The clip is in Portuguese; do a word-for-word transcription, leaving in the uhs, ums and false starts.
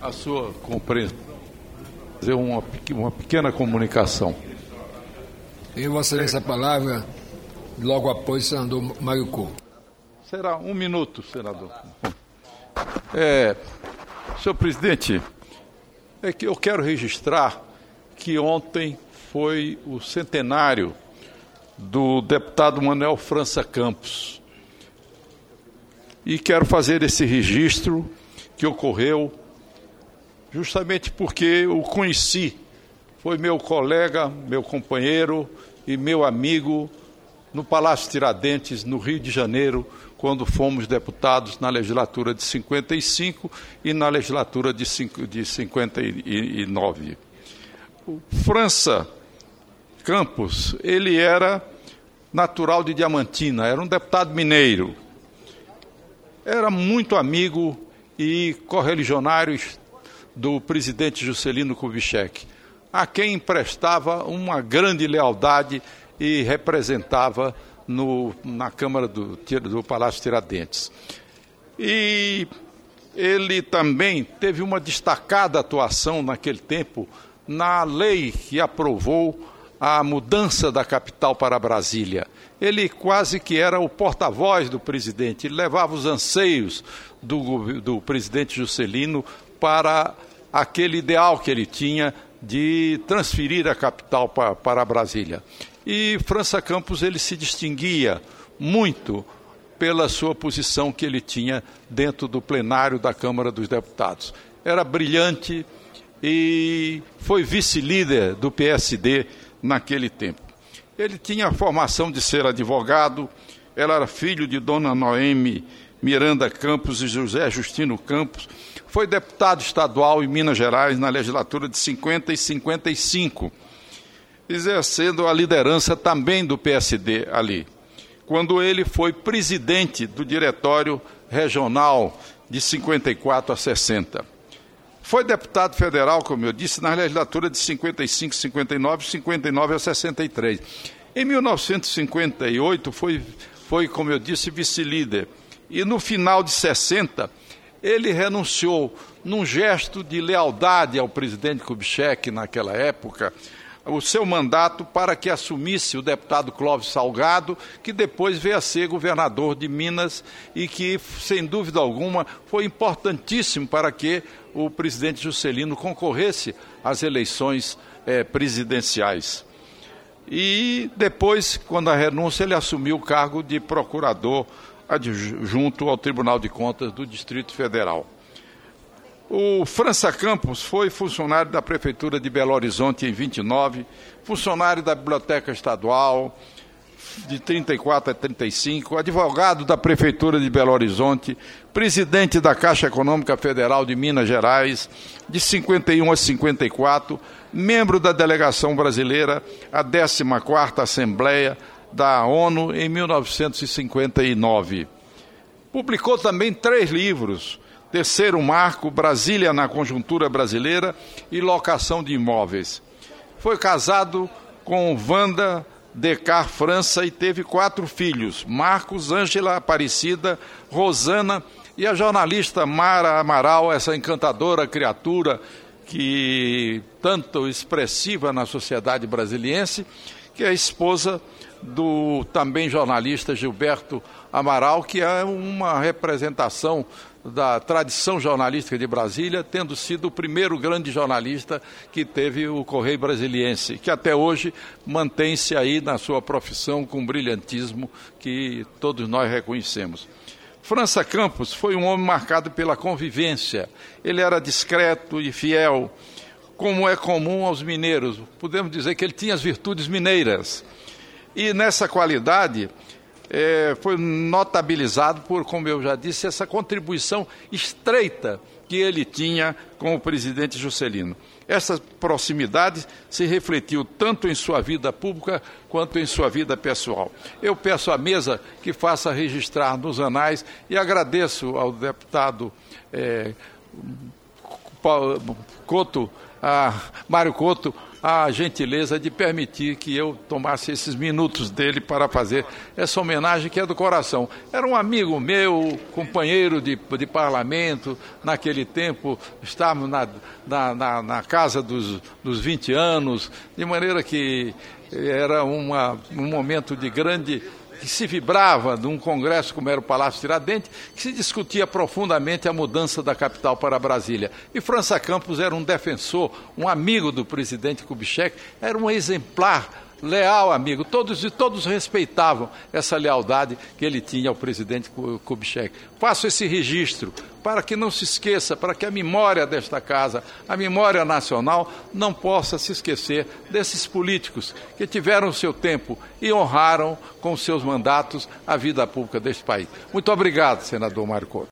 a sua compreensão, fazer uma, uma pequena comunicação. Em Vossa Excelência a palavra, logo após o senador Mário Couto. Será um minuto, senador. É, senhor presidente, é que eu quero registrar que ontem foi o centenário do deputado Manuel França Campos. E quero fazer esse registro que ocorreu justamente porque eu o conheci. Foi meu colega, meu companheiro e meu amigo no Palácio Tiradentes, no Rio de Janeiro, quando fomos deputados na legislatura de cinquenta e cinco e na legislatura de cinquenta e nove. O França Campos, ele era natural de Diamantina, era um deputado mineiro. Era muito amigo e correligionário do presidente Juscelino Kubitschek, a quem emprestava uma grande lealdade e representava no, na Câmara do, do Palácio Tiradentes. E ele também teve uma destacada atuação naquele tempo na lei que aprovou a mudança da capital para Brasília. Ele quase que era o porta-voz do presidente, ele levava os anseios do, do presidente Juscelino para aquele ideal que ele tinha de transferir a capital para, para Brasília. E França Campos, ele se distinguia muito pela sua posição que ele tinha dentro do plenário da Câmara dos Deputados. Era brilhante e foi vice-líder do P S D naquele tempo. Ele tinha a formação de ser advogado, ele era filho de Dona Noemi Miranda Campos e José Justino Campos, foi deputado estadual em Minas Gerais na legislatura de cinquenta e cinquenta e cinco, exercendo a liderança também do P S D ali, quando ele foi presidente do Diretório Regional de cinquenta e quatro a sessenta. Foi deputado federal, como eu disse, na legislatura de cinquenta e cinco, cinquenta e nove, cinquenta e nove a sessenta e três. Em mil novecentos e cinquenta e oito foi, foi, como eu disse, vice-líder. E no final de sessenta, ele renunciou, num gesto de lealdade ao presidente Kubitschek naquela época, o seu mandato para que assumisse o deputado Clóvis Salgado, que depois veio a ser governador de Minas e que, sem dúvida alguma, foi importantíssimo para que o presidente Juscelino concorresse às eleições eh, presidenciais. E depois, quando a renúncia, ele assumiu o cargo de procurador adjunto ao Tribunal de Contas do Distrito Federal. O França Campos foi funcionário da Prefeitura de Belo Horizonte em vinte e nove, funcionário da Biblioteca Estadual de trinta e quatro a trinta e cinco, advogado da Prefeitura de Belo Horizonte, presidente da Caixa Econômica Federal de Minas Gerais de cinquenta e um a cinquenta e quatro, membro da delegação brasileira à décima quarta Assembleia da ONU em mil novecentos e cinquenta e nove. Publicou também três livros: Terceiro Marco, Brasília na Conjuntura Brasileira e Locação de Imóveis. Foi casado com Wanda Decar França e teve quatro filhos: Marcos, Ângela, Aparecida, Rosana e a jornalista Mara Amaral, essa encantadora criatura que tanto expressiva na sociedade brasiliense, que é a esposa do também jornalista Gilberto Amaral, que é uma representação da tradição jornalística de Brasília, tendo sido o primeiro grande jornalista que teve o Correio Brasiliense, que até hoje mantém-se aí na sua profissão com um brilhantismo que todos nós reconhecemos. França Campos foi um homem marcado pela convivência. Ele era discreto e fiel, como é comum aos mineiros. Podemos dizer que ele tinha as virtudes mineiras. E nessa qualidade é, foi notabilizado por, como eu já disse, essa contribuição estreita que ele tinha com o presidente Juscelino. Essa proximidade se refletiu tanto em sua vida pública quanto em sua vida pessoal. Eu peço à mesa que faça registrar nos anais e agradeço ao deputado é, Couto, a Mário Couto, a gentileza de permitir que eu tomasse esses minutos dele para fazer essa homenagem que é do coração. Era um amigo meu, companheiro de, de parlamento, naquele tempo estávamos na, na, na, na casa dos, dos vinte anos, de maneira que era uma, um momento de grande... que se vibrava num congresso como era o Palácio Tiradentes, que se discutia profundamente a mudança da capital para Brasília. E França Campos era um defensor, um amigo do presidente Kubitschek, era um exemplar, leal amigo, todos e todos respeitavam essa lealdade que ele tinha ao presidente Kubitschek. Faço esse registro para que não se esqueça, para que a memória desta casa, a memória nacional, não possa se esquecer desses políticos que tiveram o seu tempo e honraram com seus mandatos a vida pública deste país. Muito obrigado, senador Mário Couto.